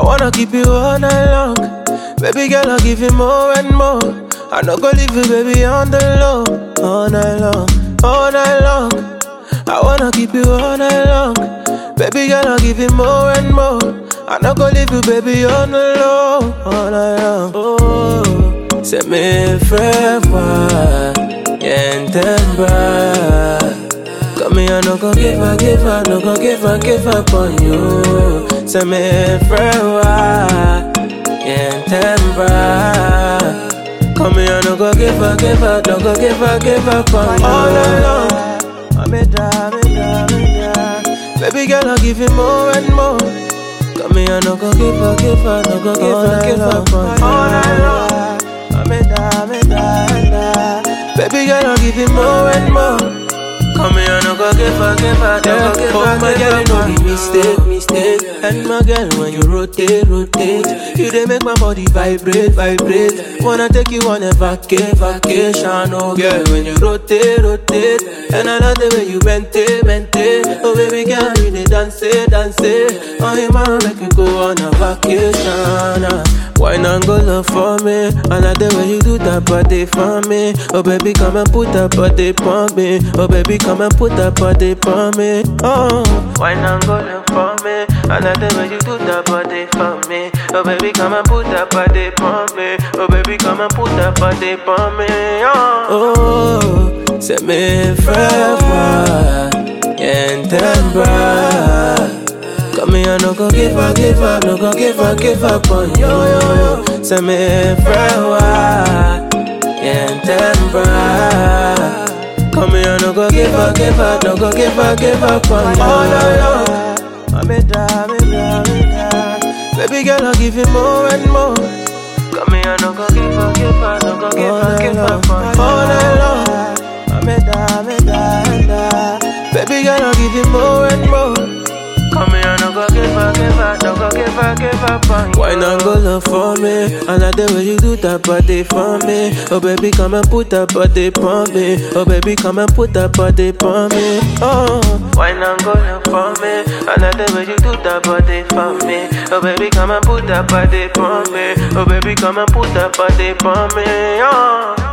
I wanna keep you all night long. Baby girl, I'll give you more and more. I no go leave you, baby, on the low. All night long, all night long. I wanna keep you all night long. Baby girl, I'll give you more and more. I no go leave you, baby, on the low. All night long. Oh, c'est mes frères, yen tembra. Come here, no go give her, no go give her on you. C'est mes frères, yen tembra. Come here, no go give her, no go give her on you. All night long. Baby girl, I'll give you more and more. Come here, no go give her, no go give her all night long. Baby girl, I'll give you more and more. Come here, no go give her, no go give her. My girl, you know the mistake. And my girl, when you rotate, you they make my body vibrate. Wanna take you on a vacation, oh girl, when you rotate. And I love the way you bend it. Oh baby girl, you they dance. Oh you man, make you go on a vacation. Why not go love for me? I like the way you do that body for me. Oh baby, come and put that body for me. Oh baby, come and put that body for me. Oh, why not go love for me? I like the way you do that body for me. Oh baby, come and put that body for me. Oh baby, come and put that body for me. Oh, c'est mes frères, yen tembra. Come here, no go give her, no go give her on you. C'est mes frères, yen tembra. Come here, no go give her, no go give her on you. All night long. Baby girl, I'll give you more and more. Come here, no go give her, no go give her all night long. Baby girl, I'll give you more and more. Come here, no go give her, no go give her why not go love for me? I like the way you do that body for me. Oh baby, come and put that body for me. Oh baby, come and put that body for me. Oh, why not go love for me? I like the way you do that body for me. Oh baby, come and put that body for me. Oh baby, come and put that body for me. Oh.